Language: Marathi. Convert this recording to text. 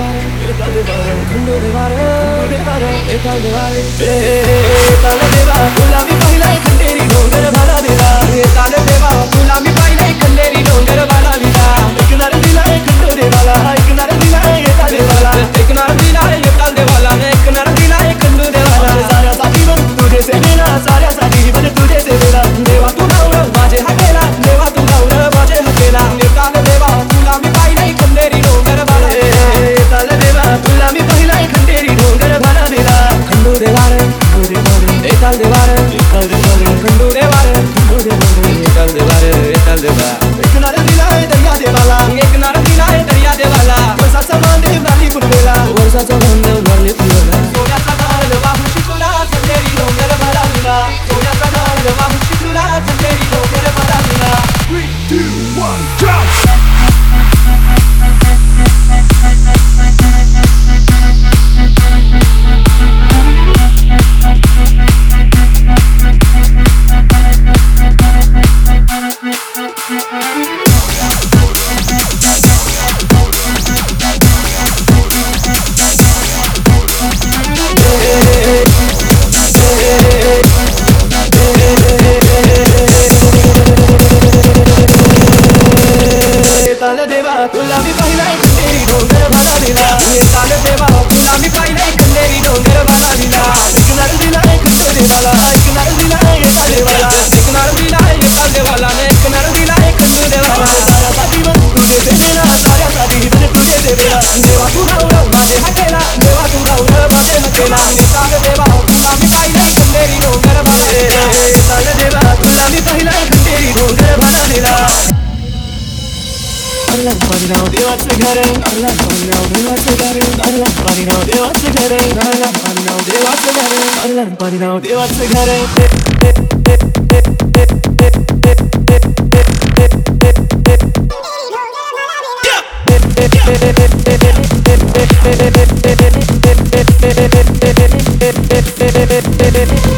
तुला मी पाहिलंय खंडेरी डोंगर भाला दिला ताल देवा तुला मी पाहिलंय खंडेरी डोंगर भाला दिला ऐकणार दिलाय खंडो देवाला ऐकणार दिलाय ताल देवाला ऐकणार दिलाय ताल देवाला ऐकणार दिलाय खंडो देवाला साऱ्यासाठी बन तुझे सेवेला साऱ्यासाठी बन तुझे सेवेला देवा तू नावर माझे हाकेला देवा तू नावर माझे हाकेला ताल देवा तुला मी पाहिलंय खंडेरी डोंगर भाला ताल देवा तुला मी पाहिलंय खंडेरी डोंगर भाला दिला खंडो देवाला ताल देवाला खंडो देवाला ताल देवाला ताल देवा ऐकणार दिलाय दर्या देवाला ऐकणार दिलाय दर्या देवाला वर्षाचा मांडे नाली पुरवेला वर्षाचा मांडे नाली पुरवेला सोन्याचा ढाल वाहुशी तुला खंडेरी डोंगर भाला दिला सोन्याचा ढाल वाहुशी तुला खंडेरी डोंगर भाला दिला 3, 2, 1 jump ताल देवा तुला मी पाहिलंय खंडेरी डोंगर भाला दिला ताल देवा तुला मी पाहिलंय खंडेरी डोंगर भाला दिला ऐकणार दिलाय खंडो देवाला ऐकणार दिलाय ताल देवाला ऐकणार दिलाय ताल देवाला ऐकणार दिलाय खंडो देवाला साऱ्यासाठी बन तुझे सेवेला साऱ्यासाठी बन तुझे सेवेला देवा तू नावर माझे हाकेला देवा तू नावर माझे हाकेला ताल देवा तुला मी पाहिलंय खंडेरी डोंगर भाला ताल देवा तुला मी पाहिलंय खंडेरी डोंगर भाला दिला Allah Padinav देवाचं घर Allah Padinav देवाचं घर Allah Padinav देवाचं घर Allah Padinav देवाचं घर Allah Padinav देवाचं घर